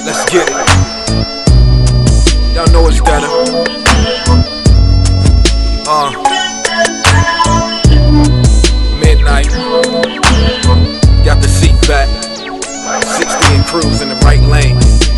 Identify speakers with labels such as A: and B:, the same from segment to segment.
A: Let's get it. Y'all know it's better. Midnight. Got the seat back. 60 and cruise in the right lane.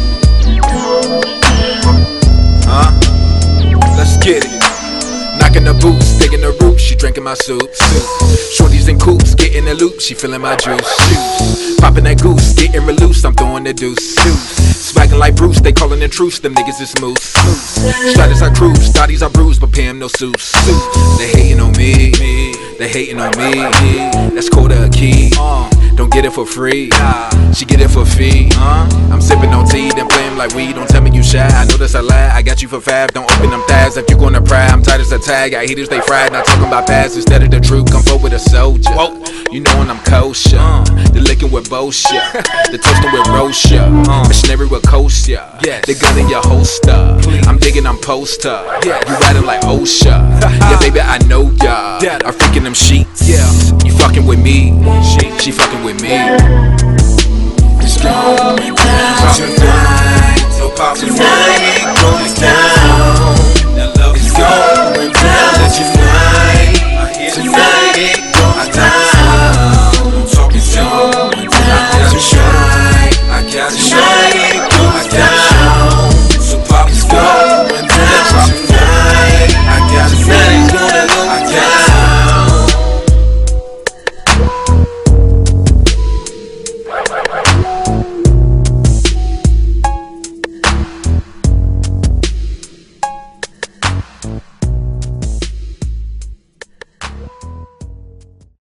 A: Let's get it. Knocking the boots, digging the roots, she drinking my soup. Shorties in coops, getting the loop, she feeling my juice. Popping that goose, getting reloosed, I'm throwing the deuce. Swagging like Bruce, they calling the truce, them niggas is moose. Stratus I cruise, thotties I bruise, but pay 'em no suits. They hating on me, they hating on me. That's quarter a key. Don't get it for free, she get it for fee. I'm sipping on tea, then playing like weed. Don't tell me you shy, I know that's a lie. I got you for fab, don't open them tabs if you gonna pry. I'm tight as a tag, I haters they fried. Not talking about past instead of the truth. Come forward with a soldier. You know when I'm kosher, the licking with bullshit, the toasting with Rocha, missionary with kosher. The gun in your holster, I'm digging, I'm poster. You riding like OSHA. Yeah, baby, I know ya. I'm freaking them sheets. You fucking with me, she fucking with me.
B: It's going down tonight, so pop tonight, going down.